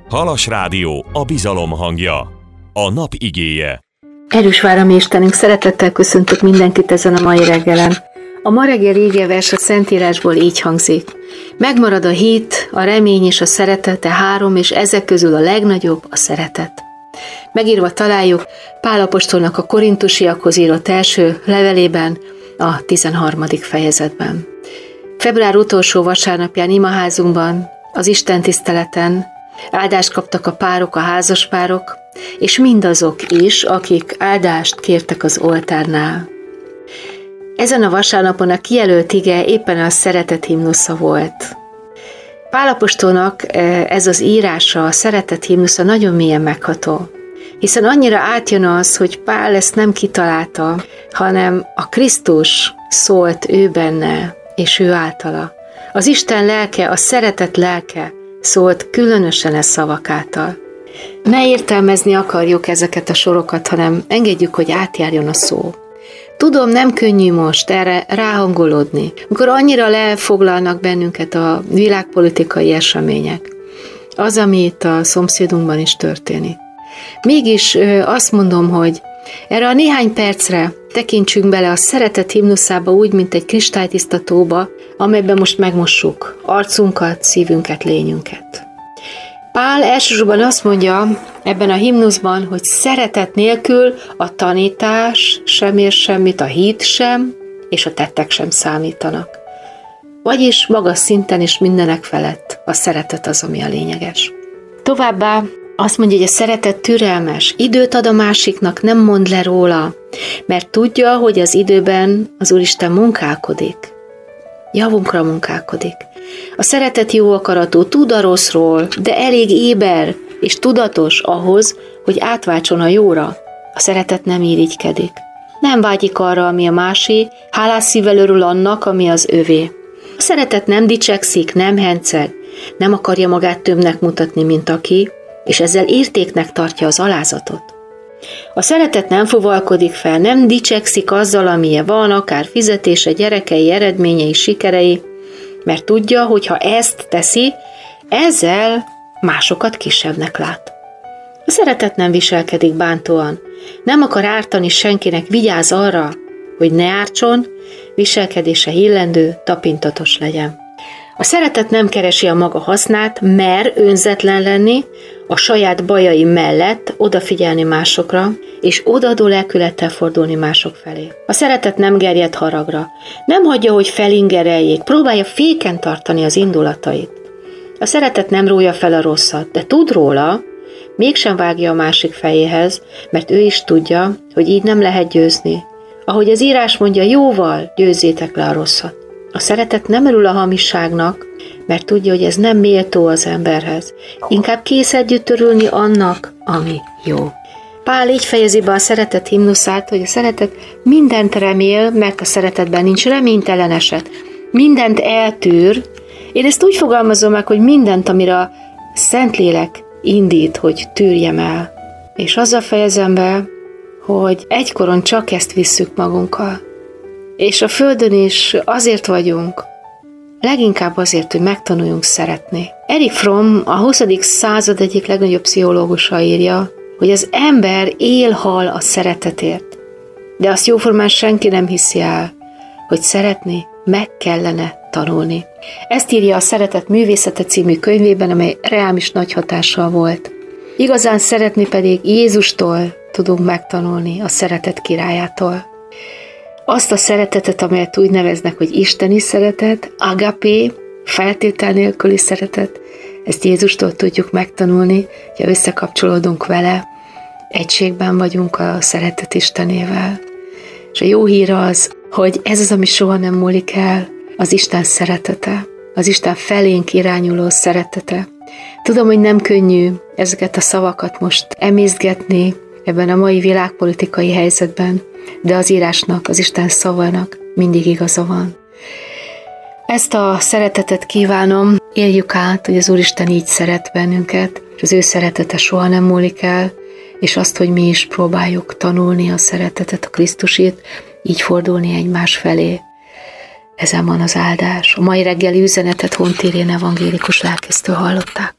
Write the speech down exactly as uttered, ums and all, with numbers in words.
Halas Rádió, a bizalom hangja, a nap igéje. Erős Várami Istenünk, szeretettel köszöntök mindenkit ezen a mai reggelen. A ma reggel igévers a Szentírásból így hangzik. Megmarad a hit, a remény és a szeretet, a három, és ezek közül a legnagyobb a szeretet. Megírva találjuk Pál apostolnak a korintusiakhoz írott első levelében, a tizenharmadik fejezetben. Február utolsó vasárnapján imaházunkban, az Isten tiszteleten áldást kaptak a párok, a házaspárok, és mindazok is, akik áldást kértek az oltárnál. Ezen a vasárnapon a kijelölt ige éppen a szeretet himnusza volt. Pál apostolnak ez az írása, a szeretet himnusza nagyon mélyen megható, hiszen annyira átjön az, hogy Pál ezt nem kitalálta, hanem a Krisztus szólt ő benne, és ő általa. Az Isten lelke, a szeretet lelke szólt különösen e szavak által. Ne értelmezni akarjuk ezeket a sorokat, hanem engedjük, hogy átjárjon a szó. Tudom, nem könnyű most erre ráhangolódni, amikor annyira lefoglalnak bennünket a világpolitikai események. Az, ami itt a szomszédunkban is történik. Mégis azt mondom, hogy erre a néhány percre tekintsünk bele a szeretet himnuszába úgy, mint egy kristálytiszta tóba, amelyben most megmossuk arcunkat, szívünket, lényünket. Pál elsősorban azt mondja ebben a himnuszban, hogy szeretet nélkül a tanítás sem ér semmit, a hit sem, és a tettek sem számítanak. Vagyis magas szinten és mindenek felett a szeretet az, ami a lényeges. Továbbá azt mondja, hogy a szeretet türelmes, időt ad a másiknak, nem mond le róla, mert tudja, hogy az időben az Úristen munkálkodik. Javunkra munkálkodik. A szeretet jó akaratú, tud a rosszról, de elég éber és tudatos ahhoz, hogy átváltson a jóra. A szeretet nem irigykedik. Nem vágyik arra, ami a másé, hálás szívvel örül annak, ami az övé. A szeretet nem dicsekszik, nem henceg, nem akarja magát többnek mutatni, mint aki, és ezzel értéknek tartja az alázatot. A szeretet nem fuvalkodik fel, nem dicsekszik azzal, amilyen van, akár fizetése, gyerekei, eredményei, sikerei, mert tudja, hogy ha ezt teszi, ezzel másokat kisebbnek lát. A szeretet nem viselkedik bántóan, nem akar ártani senkinek, vigyáz arra, hogy ne ártson, viselkedése illendő, tapintatos legyen. A szeretet nem keresi a maga hasznát, mer önzetlen lenni, a saját bajai mellett odafigyelni másokra, és odaadó lelkülettel fordulni mások felé. A szeretet nem gerjed haragra, nem hagyja, hogy felingereljék, próbálja féken tartani az indulatait. A szeretet nem rója fel a rosszat, de tud róla, mégsem vágja a másik fejéhez, mert ő is tudja, hogy így nem lehet győzni. Ahogy az írás mondja, jóval győzzétek le a rosszat. A szeretet nem örül a hamisságnak, mert tudja, hogy ez nem méltó az emberhez. Inkább kész együtt örülni annak, ami jó. Pál így fejezi be a szeretet himnuszát, hogy a szeretet mindent remél, mert a szeretetben nincs reménytelen eset. Mindent eltűr. Én ezt úgy fogalmazom meg, hogy mindent, amire a Szentlélek indít, hogy tűrjem el. És azzal fejezem be, hogy egykoron csak ezt visszük magunkkal. És a Földön is azért vagyunk, leginkább azért, hogy megtanuljunk szeretni. Erich Fromm, a huszadik század egyik legnagyobb pszichológusa írja, hogy az ember él-hal a szeretetért. De azt jóformán senki nem hiszi el, hogy szeretni meg kellene tanulni. Ezt írja a Szeretet művészete című könyvében, amely rám is nagy hatással volt. Igazán szeretni pedig Jézustól tudunk megtanulni, a szeretet királyától. Azt a szeretetet, amelyet úgy neveznek, hogy isteni szeretet, agapé, feltétel nélküli szeretet, ezt Jézustól tudjuk megtanulni, ha összekapcsolódunk vele, egységben vagyunk a szeretet Istenével. És a jó hír az, hogy ez az, ami soha nem múlik el, az Isten szeretete, az Isten felénk irányuló szeretete. Tudom, hogy nem könnyű ezeket a szavakat most emészgetni ebben a mai világpolitikai helyzetben, de az írásnak, az Isten szavának mindig igaza van. Ezt a szeretetet kívánom, éljük át, hogy az Úristen így szeret bennünket, és az ő szeretete soha nem múlik el, és azt, hogy mi is próbáljuk tanulni a szeretetet, a Krisztusét, így fordulni egymás felé. Ezen van az áldás. A mai reggeli üzenetet Hontér Irén evangélikus lelkésztől hallották.